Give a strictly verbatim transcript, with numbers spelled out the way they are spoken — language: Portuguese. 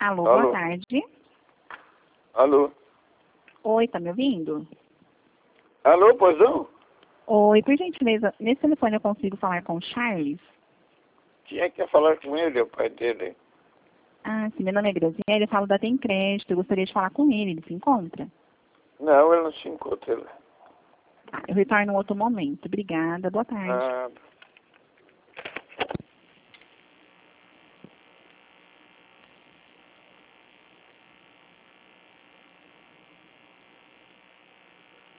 Alô, Alô. boa tarde. Alô? Oi, tá me ouvindo? Alô, pois não? Oi, por gentileza, nesse telefone eu consigo falar com o Charles? Tinha que falar com ele, é o pai dele. Ah, sim, meu nome é Graziella, eu falo da Tem Crédito, eu gostaria de falar com ele, ele se encontra? Não, ele não se encontra. Ele. Tá, eu retorno em outro momento. Obrigada, boa tarde. Ah,